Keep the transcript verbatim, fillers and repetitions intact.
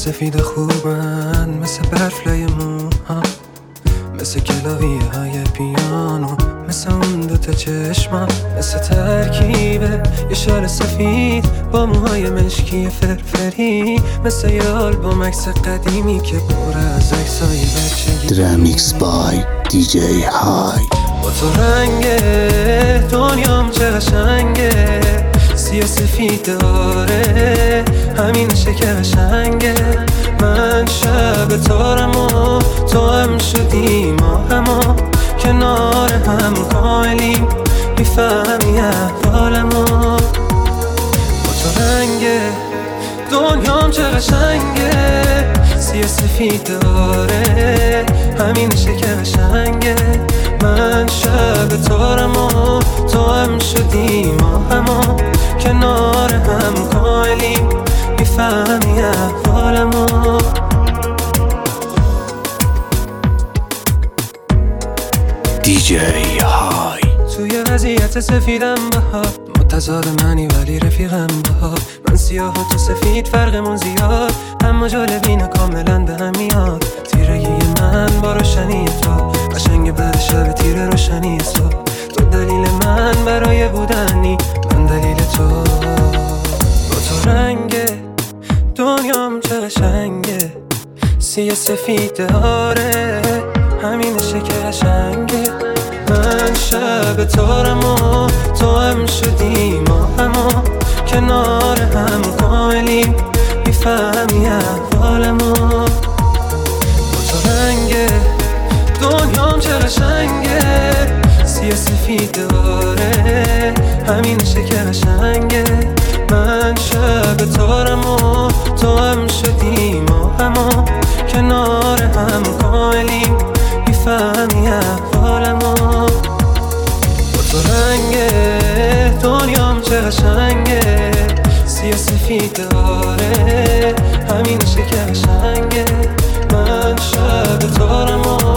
سفید خوبن، مثل برفلای موها، مثل کلاویه های پیانو، مثل اون دوتا چشما، مثل ترکیبه یه شال سفید با موهای مشکی فرفری، مثل یه آلبوم عکس قدیمی که پر از عکسای بچگی. درمیکس بای دی جی های. با تو رنگ دنیام چه قشنگه، سیاه سفید داره همینشه که قشنگه. من شب تارم و تو هم شدی ماهما، کنار هم کاملیم میفهمی احوالمو. با تو رنگ دنیام چه قشنگه، سیاه سفید داره همینشه که قشنگه. من شب تارم و تو هم شدی ماهما، کنار هم کاملیم میفهمی احوالمو. دی جی های. توی وضعیت سفیدم بها، متضاد منی ولی رفیقم بها. من سیاه و تو سفید فرقمون زیاد، اما جالبینه کاملا به هم میاد. تیرگی من با روشنی تو، قشنگ بعد شب تیر روشنی تو. تو دلیل من برای بودنی، من دلیل تو. با تو رنگ دنیام چه قشنگه، سیاه سفید داره همینشه که قشنگه. من شب تارم و تو هم شدی ماهما، کنار هم کاملیم میفهمی احوالمو. با تو رنگ دنیام چه قشنگه، سیاه سفید داره همینشه که قشنگه. من شب تارم و تو هم شدی ماهما، کنار هم کاملیم میفهمی احوالمو. با تو رنگ دنیام چه قشنگه، سیاه سفید داره همینشه که قشنگه. من شب تارم و